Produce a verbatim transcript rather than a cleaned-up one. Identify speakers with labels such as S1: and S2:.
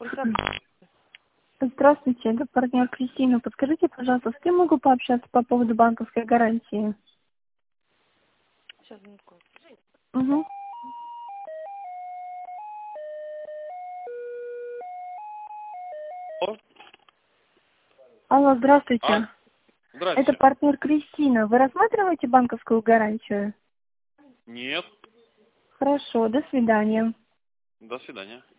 S1: Здравствуйте.
S2: Здравствуйте, это партнер Кристина. Подскажите, пожалуйста, с кем могу пообщаться по поводу банковской гарантии?
S1: Сейчас, минутку.
S2: Угу.
S3: Алло.
S2: Алло, здравствуйте.
S3: А,
S2: Это
S3: здрасте.
S2: партнер Кристина. Вы рассматриваете банковскую гарантию?
S3: Нет.
S2: Хорошо, до свидания.
S3: До свидания.